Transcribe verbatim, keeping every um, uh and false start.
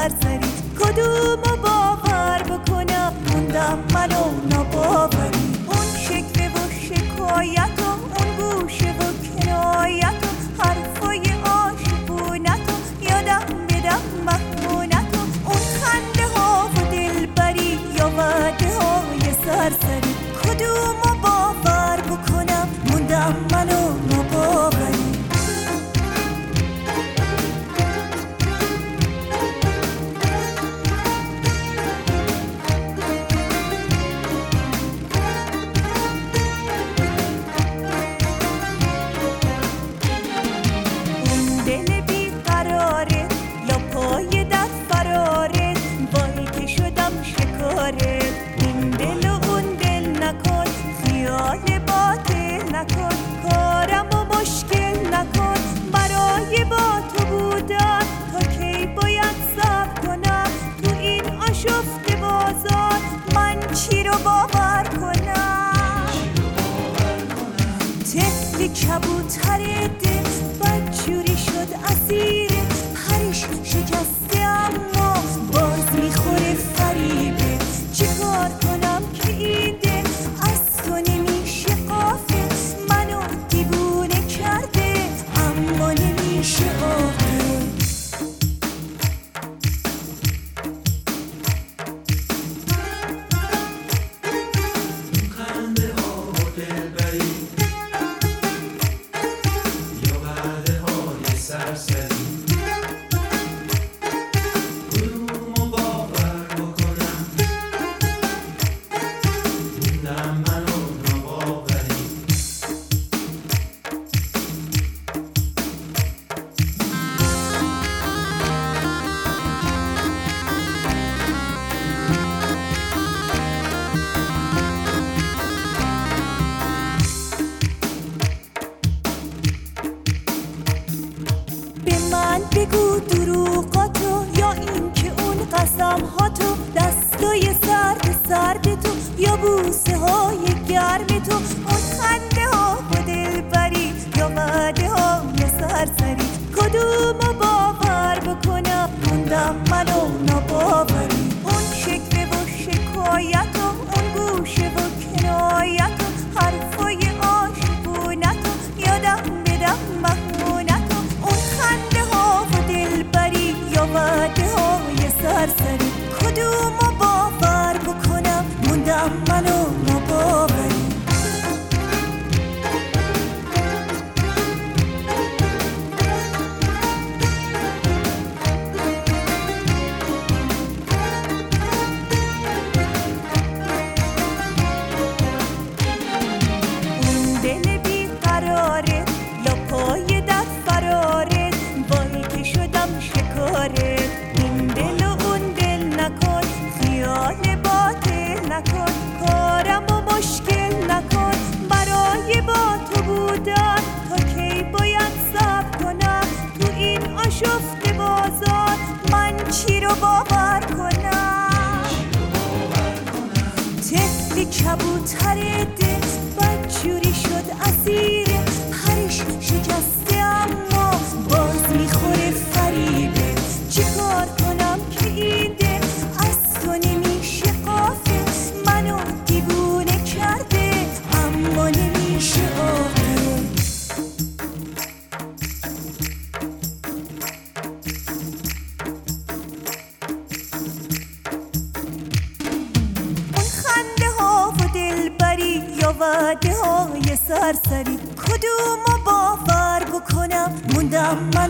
سرسری، کدومو باور بکنم موندم منو ناباوری. اون شکوه و شکایت و اون گوشه و کنایت و حرفای عاشقونت و یادم بدم محمونت و اون خنده ها و دلبری یا وعده های سرسری، کدومو باور بکنم موندم منو ناباوری. این دل و اون دل نکن، خیال باطل نکن، کارم و مشکل نکن، برای با تو بودن تا کی باید صبر کنم تو این آشفته بازار، من چی رو باور کنم؟ طفل کبوتر دل بدجوری شد اسیر پرش شکسته، اما باز میخوره فریبه. چی کار کنم که این دل از تو نمیشه قافل، منو دیوونه کرده اما نمیشه عاقل. خنده ها و دلبری یا وعده های سرسری، کدومو باور بکنم موندم منو ناباوری. به من بگو دروغاتو یا این که اون قسم هاتو، دستای سرد سرد تو یا بوسه های گرم تو، اون خنده ها و دلبری یا وعده های سرسری، کدومو باور بکنم موندم منو ناباوری. اون شکوه و شکایت و اون گوشه و کنایت و حرفای عاشقونت و یادم بدم محمونت و اون خنده ها و دلبری یا وعده های سرسری، کدومو باور بکنم موندم منو ناباوری. اون دل بیقراره یا پای دست فراره، وای که شدم شکاره. این دل و اون دل نکن، خیال باطل نکن، کارم و مشکل نکن، برای با تو بودن تا کی باید صبر کنم تو این آشفته بازار، من چی رو باور کنم؟ طفل کبوتر دل بدجوری شد اسیر پرش شکسته، اما باز میخوره فریبه. چی کار کنم که این دل از تو نمیشه قافل، منو دیوونه کرده اما نمیشه عاقل. اون خنده ها و دلبری یا وعده های سرسری، کدومو باور بکنم موندم